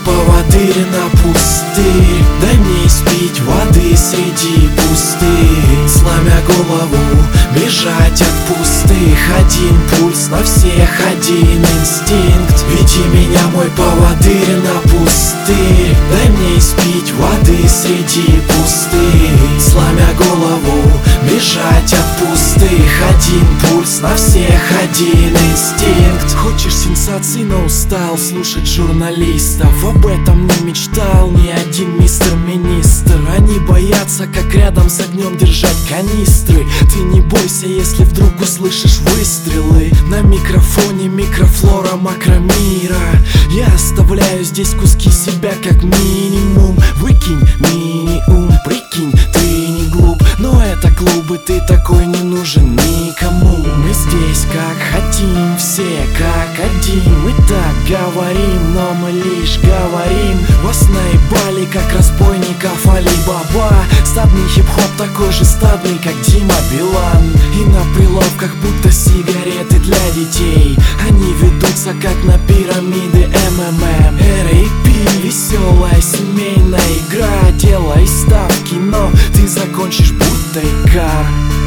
поводырь на пустырь. Дай мне испить воды среди пустынь. Сломя голову, бежать от пустых. Один пульс на всех, один инстинкт. Веди меня, мой поводырь, на пустырь. Дай мне испить воды среди пустынь. Сломя голову, бежать от пустых. Один пульс на всех, один инстинкт. Хочешь сенсаций, но устал слушать журналистов. Об этом не мечтал ни один мистер-министр. Они боятся, как рядом с огнем держать канистры. Ты не бойся, если вдруг услышишь выстрелы. На микрофоне микрофлора макромира. Я оставляю здесь куски себя как минимум. Выкинь минимум, прикинь, ты не глуп. Но это клубы, ты такой не нужен никому. Мы здесь как хотим, все как один. Мы так говорим, но мы лишь говорим. Вас наебали, как разбойников Али-Баба. Стадный хип-хоп такой же стадный, как Дима Билан. И на прилавках будто сигареты для детей. Они ведутся как на пирамиды МММ. R.A.P. Веселая семейная игра. Делай ставки, но ты закончишь будто Икар.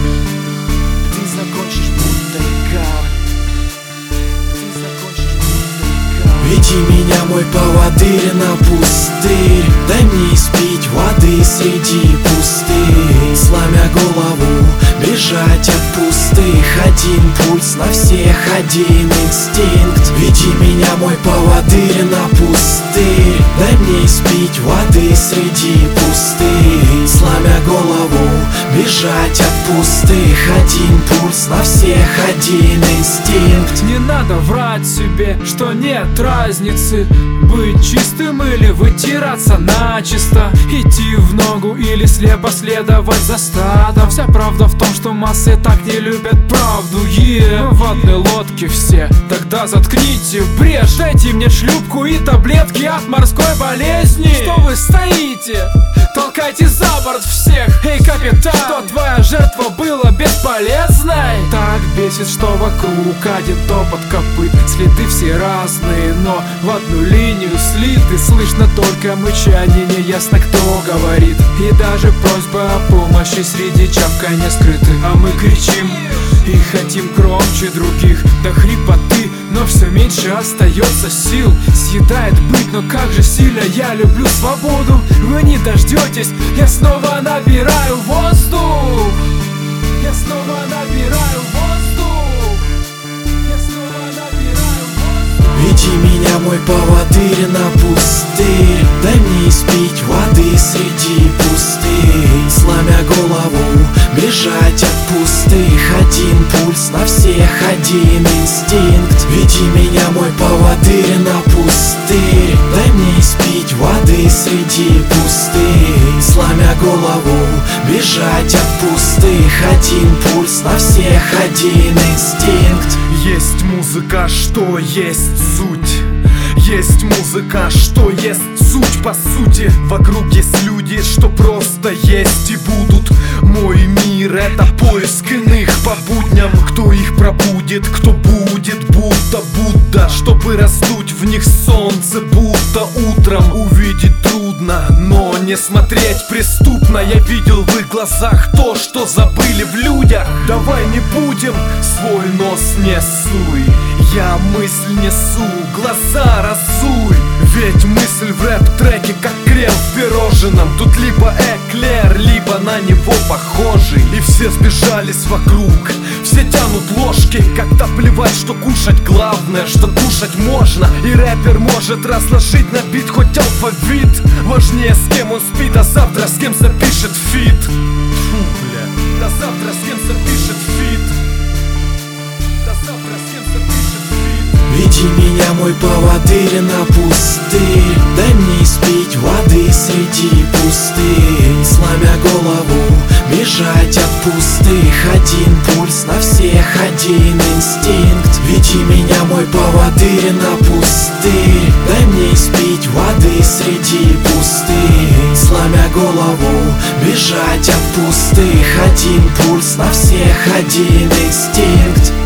Ты закончишь будто Икар. Ты закончишь будто Икар. Веди меня, мой поводырь, на пустырь. Дай мне испить воды среди пустынь. Сломя голову, бежать от пустых. Один пульс на всех, один инстинкт. Веди меня, мой поводырь, на пустырь. Дай мне испить воды среди пустынь. Сломя голову, бежать от пустых. Один пульс на всех, один инстинкт. Не надо врать себе, что нет разницы. Быть чистым или вытираться начисто. Идти в ногу или слепо следовать за стадом. Вся правда в том, что массы так не любят правду. Мы в одной лодке все, тогда заткните брешь. Дайте мне шлюпку и таблетки от морской болезни. Что вы стоите? Толкайте за борт всех. Эй, капитан, что твоя жертва была бесполезной? Так бесит, что вокруг один топот копыт. Следы все разные, но в одну линию слиты. Слышно только мычание, неясно кто говорит. И даже просьба о помощи среди чавканья скрыты. А мы кричим и хотим громче других до хрипоты, но все меньше остается сил. Съедает быть, но как же сильно я люблю свободу. Вы не дождетесь, я снова набираю воздух. Я снова набираю воздух. Я снова набираю воздух. Веди меня, мой поводырь, на пустырь. Дай мне испить воды среди пустынь. Сломя голову, бежать от пустых. Один пульс на всех, один инстинкт. Веди меня, мой поводырь, на пустырь. Дай мне испить воды среди пустынь. Сломя голову, бежать от пустых. Один пульс на всех, один инстинкт. Есть музыка, что есть суть. Есть музыка, что есть суть по сути. Вокруг есть люди, что просто есть и будут. Мой мир — это поиск иных по будням. Кто их пробудет, кто будет будто Будда. Чтобы раздуть в них солнце будто утром. Увидеть трудно, но не смотреть преступно. Я видел в их глазах то, что забыли в людях. Давай не будем, свой нос не суй. Я мысль несу, глаза разуй. Ведь мысль в рэп-треке как крем в пирожном. Тут либо эклер, либо на него похожий. И все сбежались вокруг, все тянут ложки. Когда плевать, что кушать, главное, что кушать можно. И рэпер может разложить на бит хоть алфавит. Важнее, с кем он спит, а завтра с кем запишет фит. Фу, бля, да завтра с кем запишет фит. Да завтра с кем запишет фит. Веди меня, мой поводырь, на пустырь. Дай мне испить воды среди пустынь. Сломя голову, бежать от пустых. Один пульс на всех, один инстинкт. Веди меня, мой поводырь, на пустырь. Дай мне испить воды среди пустынь. Сломя голову, бежать от пустых. Один пульс на всех, один инстинкт.